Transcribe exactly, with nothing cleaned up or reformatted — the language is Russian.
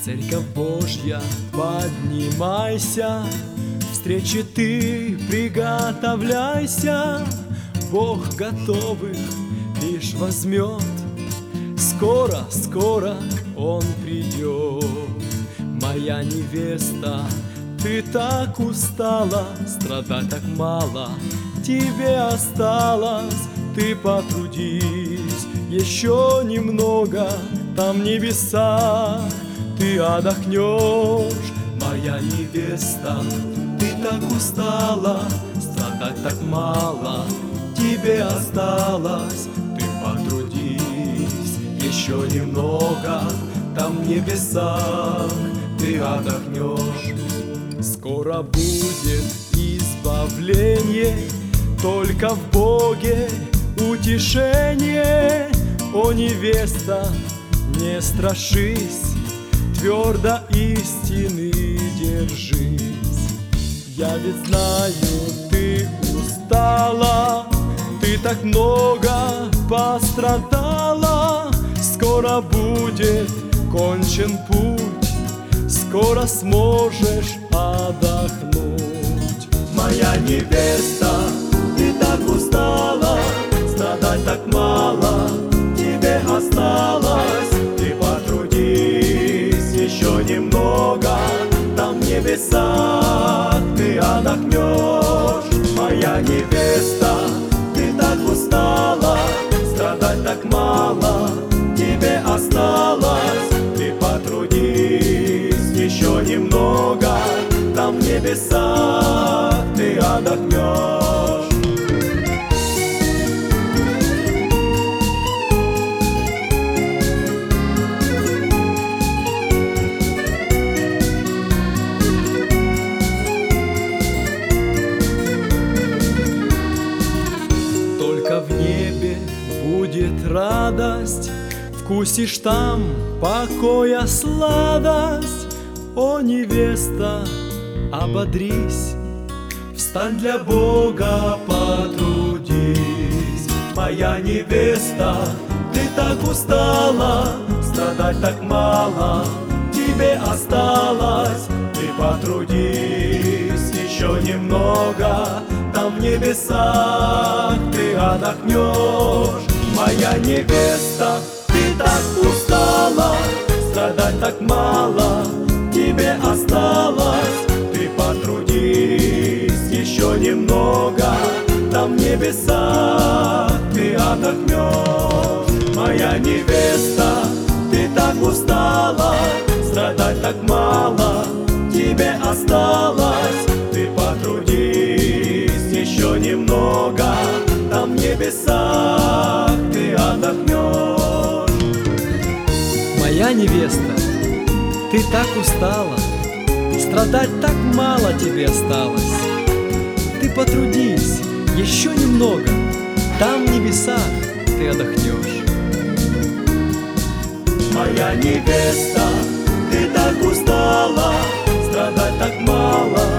Церковь Божья, поднимайся, встречи ты приготовляйся. Бог готовых лишь возьмет, скоро, скоро Он придет. Моя невеста, ты так устала, страдать так мало тебе осталось. Ты потрудись еще немного, там в небесах ты отдохнешь. Моя невеста, ты так устала, страдать так мало тебе осталось. Ты потрудись еще немного, там в небесах ты отдохнешь. Скоро будет избавление, только в Боге утешение. О, невеста, не страшись, твердо истины держись. Я ведь знаю, ты устала, ты так много пострадала. Скоро будет кончен путь, скоро сможешь отдохнуть. Моя невеста, ты так устала, страдать так мало тебе осталось. Ты потрудись еще немного, там в небесах ты отдохнешь. Моя невеста, ты так устала, страдать так мало тебе осталось. Ты потрудись еще немного, там в небесах ты отдохнешь. Только в небе будет радость, вкусишь там покоя сладость. О, невеста, ободрись, встань для Бога, потрудись. Моя невеста, ты так устала, страдать так мало тебе осталось. Ты потрудись еще немного, там в небесах ты отдохнешь. Моя невеста, ты так устала, страдать так мало тебе осталось. Ты потрудись еще немного, там в небесах ты отдохнешь. Моя невеста, ты так устала, страдать так мало тебе осталось. Ты потрудись еще немного, там в небесах ты отдохнешь. Моя невеста, ты так устала, страдать так мало тебе осталось. Ты потрудись еще немного, там в небесах ты отдохнешь. Моя невеста, ты так устала, страдать так мало